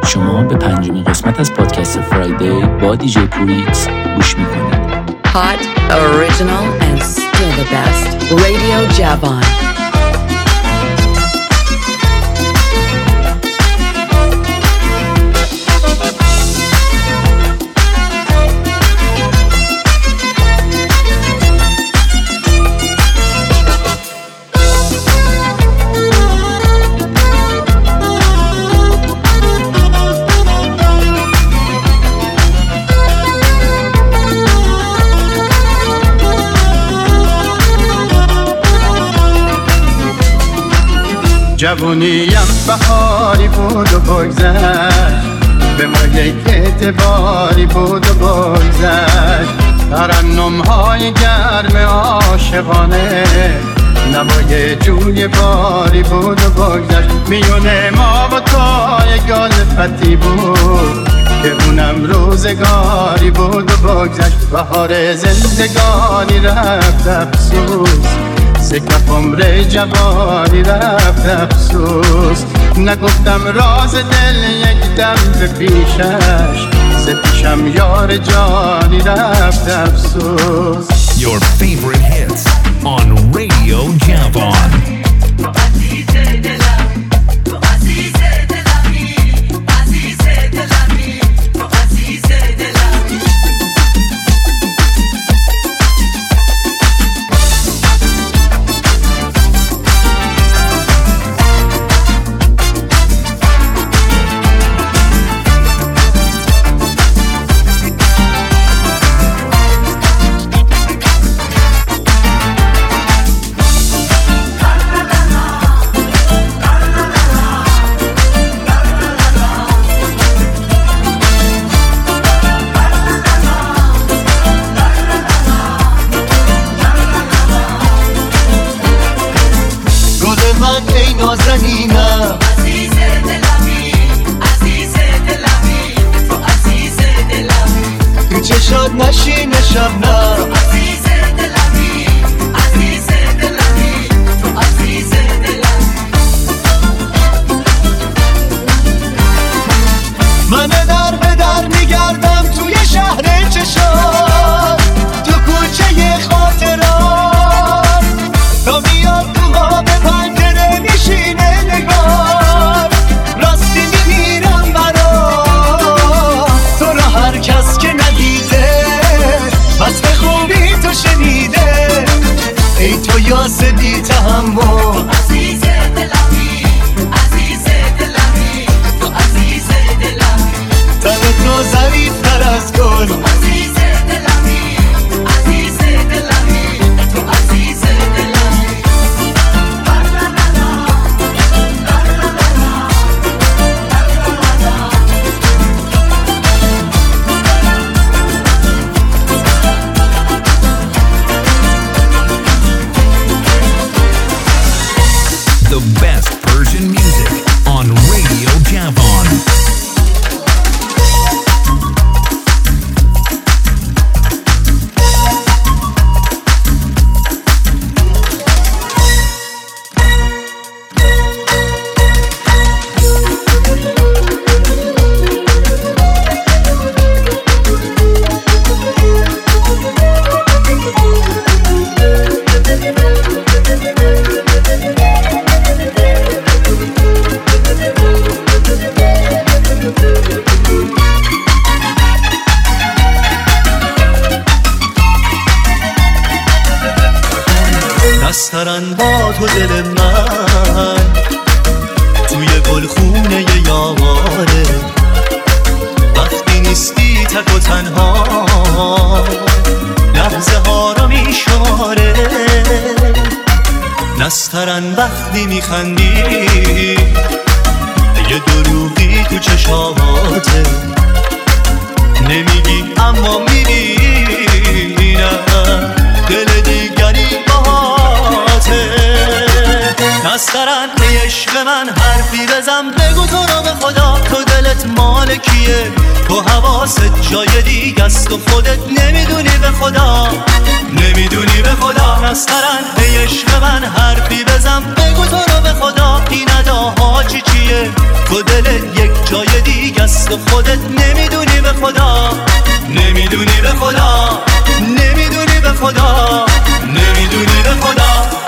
شما به 5مین قسمت از پادکست فرایدی با دیجی پوریکس گوش میکنید. Hot, original and still the best. Radio Javon. جوونیم بهاری بود و بگذشت، به ما یک اعتباری بود و بگذشت. ترنم‌های گرم عاشقانه نوای جوی باری بود و بگذشت. میونه ما و تای گالفتی بود که اونم روزگاری بود و بگذشت. بهار زندگانی رفت افسوس، سکف عمر جوانی رفت افسوس. نگفتم راز دل یک دم به پیشش، ز پیشم یار جانی رفت افسوس. Your favorite hits on Radio Javon. نازنینم عزیز دلمی، عزیز دلمی، تو عزیز دلمی، تو چشات نشین شبنم. عزیز دلمی، عزیز دلمی، تو عزیز دلمی. من در به در میگردم توی شهر چشات، تو کوچه خاطرات، تا میاد تو ها به پنجره میشینه نگار. راستی میمیرم برات، تو را هر کس که ندیده وصف خوبی تو شنیده. ای تو یاس بی تحمل، عزیز دلمی، عزیز دلمی، تو عزیز دلمی، تن تو ظریف‌تر از گل. عزیز دلمی، عزیز دلمی، تو عزیز دلمی. The best Persian music on Radio Javon. نسترن با تو دل من توی گلخونه یاره. وقتی نیستی تک و تنها لحظه ها رو میشماره. نسترن وقتی میخندی یه دروغی تو چشاته نمیگی اما میبینم دل دیگری باهاته. نسترن ای عشق من حرفی بزن، بگو تو رو به خدا تو دلت مال کیه. تو حواست جای دیگه است و خودت نمیدونی به خدا، نمیدونی به خدا. نسترن ای عشق من حرفی بزن، بگو تو رو به خدا این اداها چیه. تو دلت یک جای دیگه خودت نمیدونی به خدا، نمیدونی به خدا، نمیدونی به خدا، نمیدونی به خدا.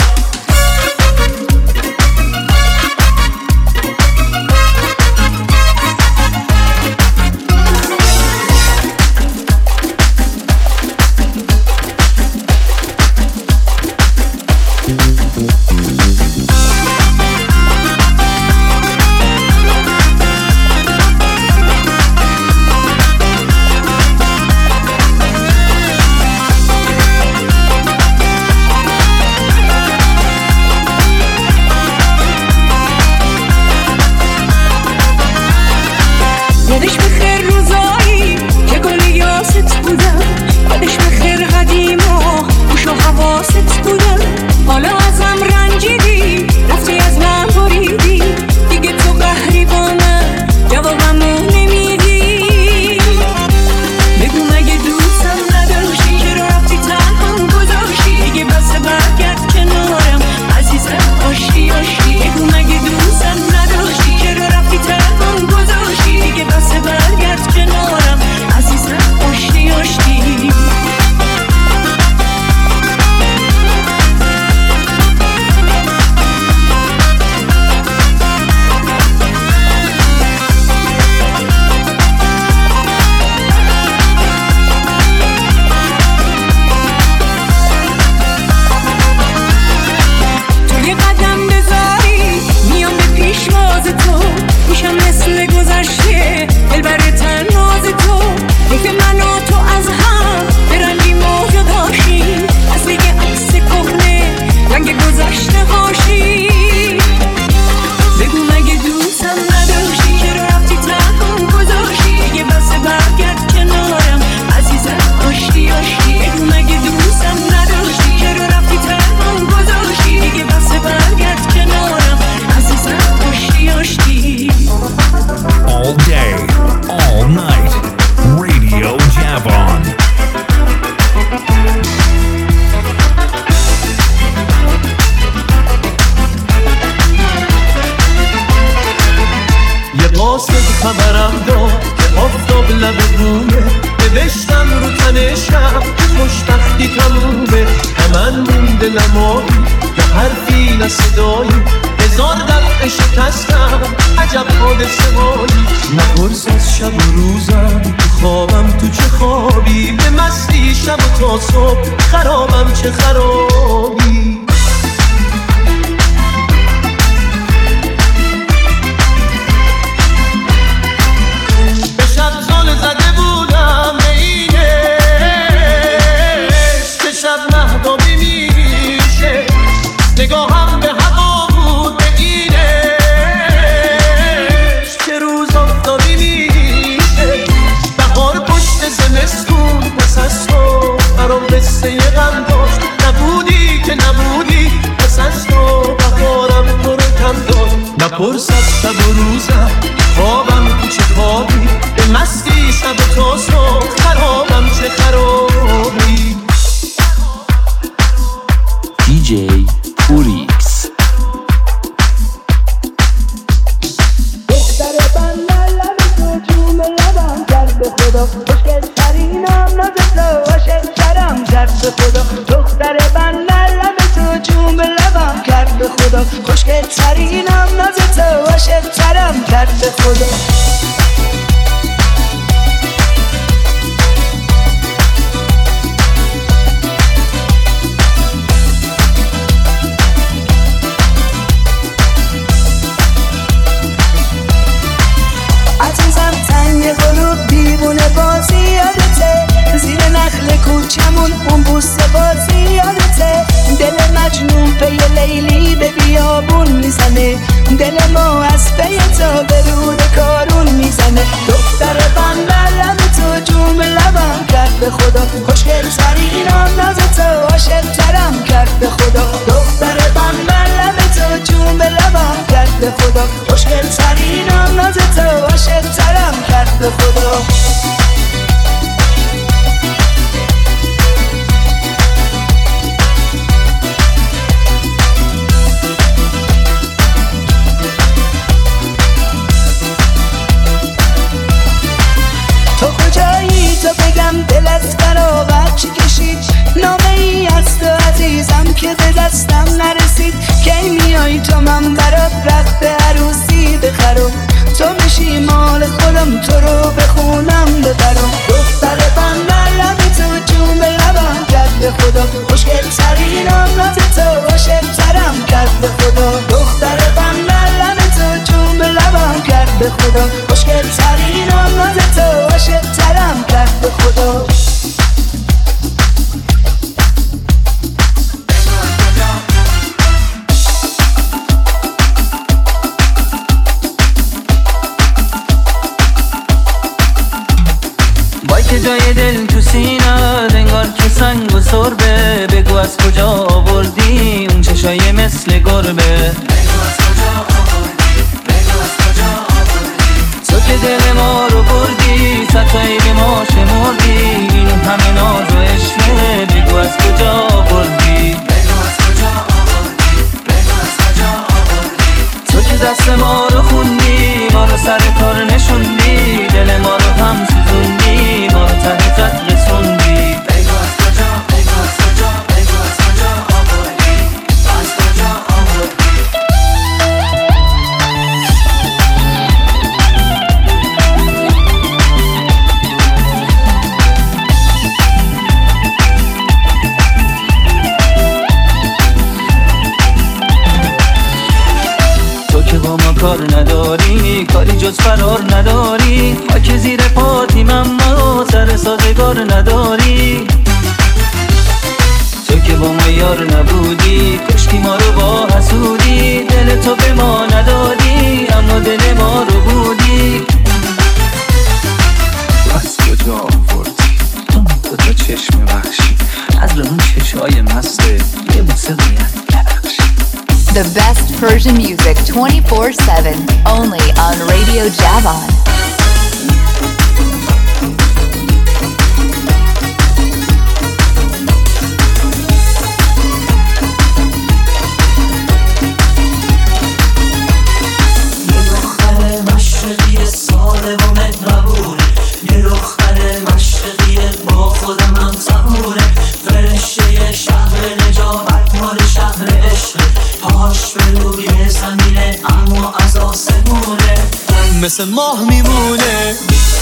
یادش بخیر روزایی که گل یاست بودم، یادش بخیر قدیما گوش و حواست بودم. حالا ازم رنجیدی رفتی از من بریدی، دیگه تو قهری با من جوابمو نمیدی. بگو مگه دوستم نداشتی، چرا رفتی تنهام گذاشتی؟ دیگه بس برگرد کنارم عزیزم، آشتی آشتی. بگو مگه دوستم نداشتی، چرا رفتی تنهام گذاشتی؟ دیگه بس برگرد کنارم عزیزم، آشتی آشتی. تو یه قدم بذاری میام به پیشواز تو، میشم مثل گذشته دلبر تناز تو. که من و تو از هم برنگیم و جداشیم، از دیگه عکس کهنه رنگ گذشته هاشی. بگو مگه دوستم نداشتی، چرا رفتی تنهام گذاشتی؟ دیگه بس برگرد کنارم عزیزم، آشتی آشتی. بگو مگه دوستم نداشتی، چرا رفتی تنهام گذاشتی؟ دیگه بس برگرد کنارم عزیزم، آشتی آشتی. All day, all night, Radio Javon. یه قاصد خبرم داد که آفتاب لب رومه، نوشتم رو تنشم که خوشبختی تمومه. من مونده لمایی نه حرفی نه صدایی، هزار دفعه شکستم عجب حادثه هایی. نپرس از شب و روزم تو خوابم تو چه خوابی، به مستی شب و تا صبح خرابم چه خرابی. به شب زل زده بودم به اینش که شب مهدابی میشه، نگاهم به هوا بود به اینش که روز آفتابی میشه. بهار پشت زمستون پس از تو برام قصه غم داشت، نبودی که نبودی پس از تو بهارم تو رو کم داشت. نپرس از شب و روزم خوابم تو چه خوابی، به مستی شب و تا صبح خرابم چه خرابی. DJ Purix. دختر بندر لب تو جون لبم کرد به خدا، خوشگل ترینم ناز تو عاشق شدم کرد به خدا. دختر بندر لب تو جون لبم کرد به خدا، خوشگل ترینم ناز تو عاشق شدم کرد به خدا. عزیزم تنگ قلوب دیوونه بازی یادته، زیر نخل کوچمون اون بوسه بازی یادته. دل مجنون پی لیلی به بیابون میزنه، دل ما از پی تو به رود کارون میزنه. دختر بندر لب تو جون لبم کرد به خدا، خوشگل ترینم ناز تو عاشق ترم کرد به خدا. دختر بندر لب تو جون لبم کرد به خدا، خوشگل ترینم ناز تو عاشق ترم کرد به خدا. دلت فراغت چی کشید نامه ای از تو عزیزم که به دستم نرسید کی میای تو من برات رخت عروسی بخرم تو میشی مال خودم تو رو بخونم ببرم دختر بندر لبی تو جون به لبم کرد به خدا خوشگل ترین آنات تو عاشق ترم کرد به خدا دختر بندر لبی تو جون به لبم کرد به خدا خوشگل ترین آنات تو عاشق ترم کرد به خدا که جای دل تو سینه انگار که سنگ و سربه بگو از کجا آوردی اون چشای مثل گربه تو که دل ما رو بردی ستایی به ما شمردی این همه ناز و عشقه بگو از کجا آوردی تو که دست ما رو خوندی ما رو سر کار نشوندی دل ما رو هم سوزوندی ما رو ته خط رسوندی بگو از کجا بگو از کجا بگو از کجا آوردی از کجا آوردی با ما کار نداری کاری جز فرار نداری خاک زیر پاتیم اما سر سازگار نداری تو که با ما یار نبودی کشتی ما رو با حسودی دل تو به ما ندادی اما دل ما رو بودی از کجا آوردی تو تا چشم بخشی از اون چشای مسته یه بوسه باید ببخشی The best Persian music 24/7, only on Radio Javan. یه دختر مشرقی ساده و مهربونه یه دختر مشرقی با خودم هم تمونه فرشته شهر نجابت مال شهر عشق پاش به روی زمینه اما از آسمونه مثل ماه میمونه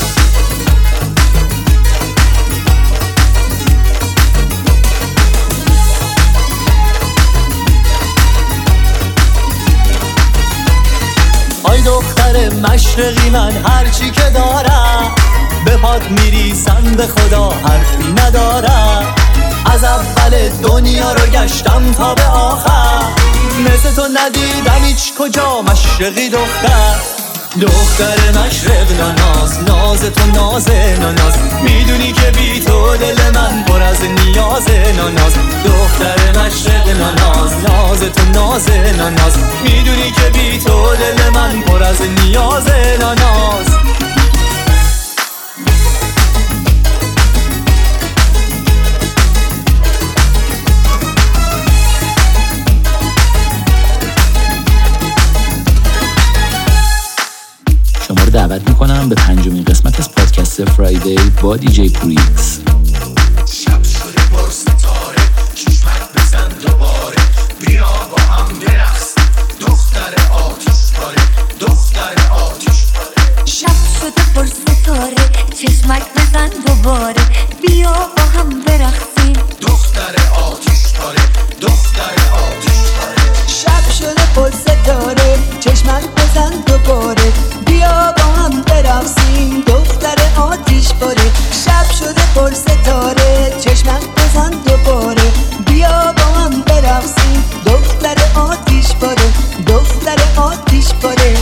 آی دختر مشرقی من هرچی که دارم به پات میریسم به خدا حرفی ندارم از اول دنیا رو گشتم تا به آخر مثل تو ندیدم هیچ کجا مشرقی دختر مشرق ناز ناز تو ناز ناز میدونی که بی تو دل من پر از نیاز ناز دختر مشرق ناز ناز تو ناز ناز میدونی که بی تو دل من پر از نیاز ناز شما رو دعوت میکنم به 5مین قسمت از پادکست فرایدی با دیجی پوریکس. شب شده پر ستاره چشمت بزن دوباره بیا با هم برقصیم دختر آتش پاره دختر آتش پاره شب شده پر ستاره چشمک بزن دوباره بیا با هم برقصیم دختر آتش پاره دختر آتش پاره شب شده پر ستاره چشمک بزن دوباره بیا با هم برقصیم دختر آتیش پاره شب شده پر ستاره چشمک بزن دوباره بیا با هم برقصیم دختر آتیش پاره دختر آتیش پاره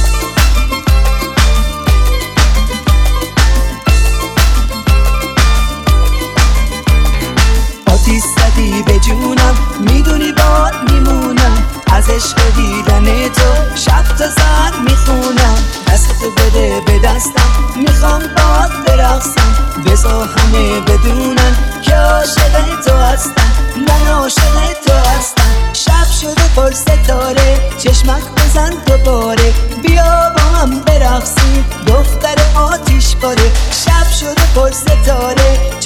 آتیش زدی به جونم میدونی باد میمونم از عشق دیدن تو شب تا ساعت میخونم دستتو بده به دستم میخوام باد برقصم بذار همه بدونن که عاشق تو هستم من عاشق تو هستم شب شده پر ستاره چشمک بزن دوباره بیا با هم برقصیم دختر آتیش پاره شب شده پر ستاره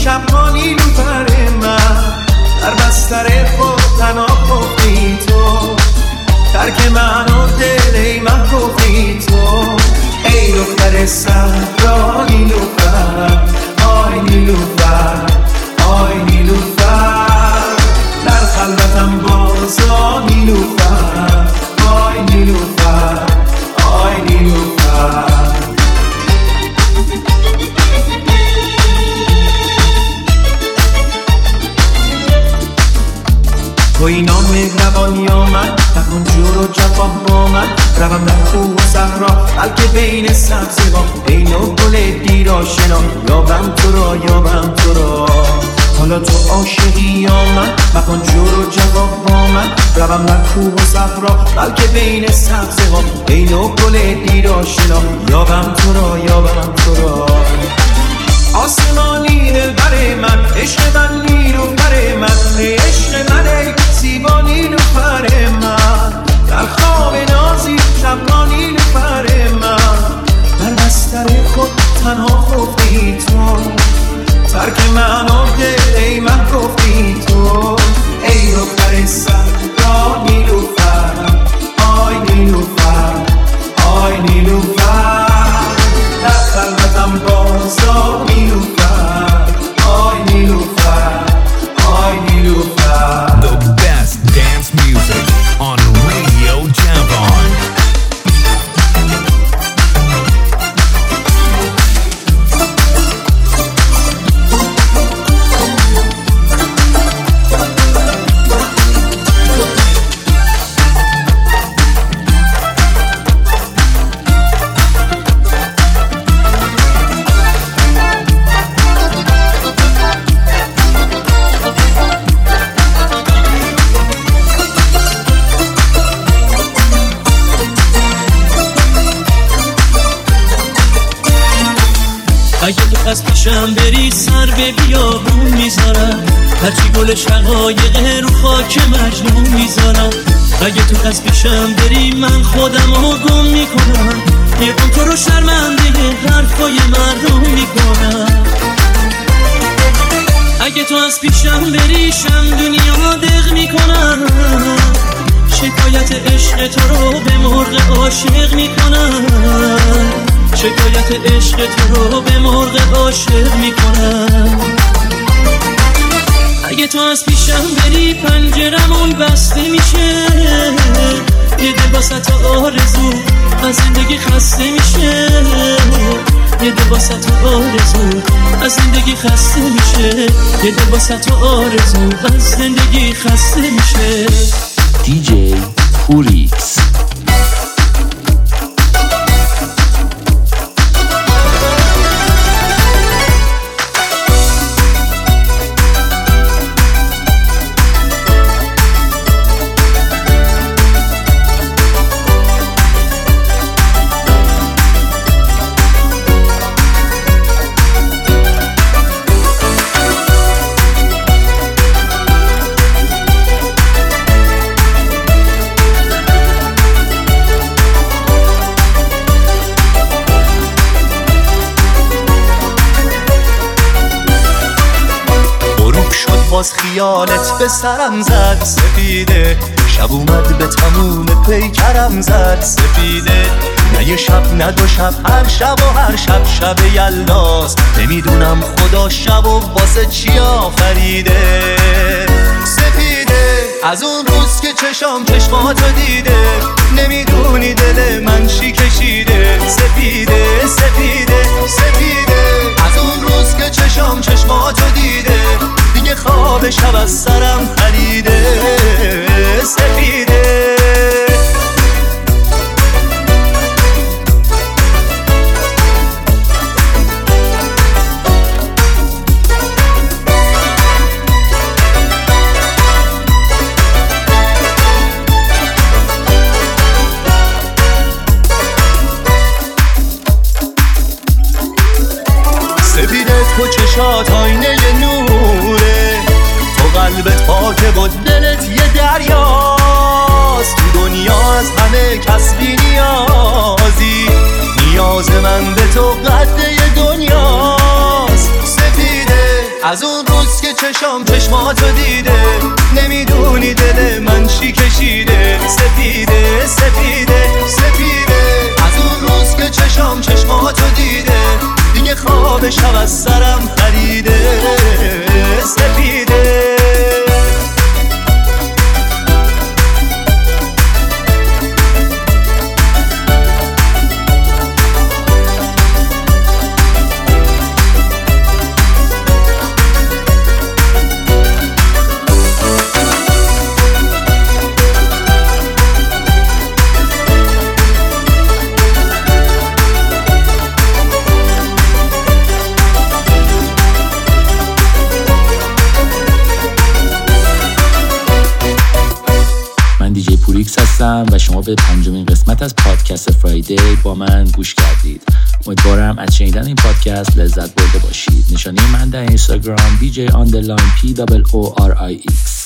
شبها نیلوفر من در بستر خود تنها گفتی تو ترک من و دل ای من گفتی تو ای دختر صحرا نیلوفر آی نیلوفر آی نیلوفر در خلوتم بازا نیلوفر آی نیلوفر آی نیلوفر تو اینا مهربانی آمد نکن جور و جفا با من روم در کوه و صحرا بلکه بین سبزه‌ها ای نو گل دیرآشنا یابم تو را یابم تو را حالا تو عاشقی یا من مکن جور و جفا با من روم در کوه و صحرا بلکه بین سبزه‌ها ای نو گل دیرآشنا یابم تو را یابم تو را آسمانی دلبر من عشق من نیلوفر من عشق من ای زیبا نیلوفر من در خواب نازی شبها نیلوفر من در بستر خود تنها گفتی تو ترک من و دل ای من گفتی تو ای دختر صحرا نیلوفر آی نیلوفر آی نیلوفر در خلوتم بازا نیلوفر آی نیلوفر آی نیلوفر. The best dance music on Radio Javon. اگه تو از پیشم بری سر به بیابون میذارم هرچی گل شقایق رو خاک مجنون میذارم اگه تو از پیشم بری من خودم رو گم میکنم یه قم تو رو شرمنده حرفای مردم میکنم اگه تو از پیشم بری شم دنیا دق میکنم شکایت عشق تو رو به مرغ عاشق میکنم شکایت عشق تو رو به مرغ عاشق میکنم اگه تو از پیشم بری پنجرمون بسته میشه یه دل واسط آرزو از زندگی خسته میشه یه دل واسط آرزو از زندگی خسته میشه یه دل واسط آرزو از زندگی خسته میشه DJ Purix. باز خیالت به سرم زد سفیده شب اومد به تموم پیکرم زد سفیده نه یه شب نه دو شب هر شب و هر شب شب یلداست نمیدونم خدا شب و واسه چی آفریده سفیده از اون روز که چشماتو دیده نمیدونی دل من چی کشیده سفیده سفیده سفیده از اون روز که چشماتو دیده دیگه خواب شب از سرم پریده سفیده تو چشات آینه نوره تو قلبت پاکه و دلت یه دریاست تو دنیا از همه کس بی نیازی نیاز من به تو قده دنیاست سفیده از اون روز که چشماتو دیده نمیدونی دل من چی کشیده سپیده سپیده سپیده از اون روز که چشماتو دیده دیگه خواب شب از سرم پریده سپیده هستم و شما به 5مین قسمت از پادکست فرایدی با من گوش کردید. امیدوارم از شنیدن این پادکست لذت برده باشید. نشانی من در اینستاگرام DJ_POORIX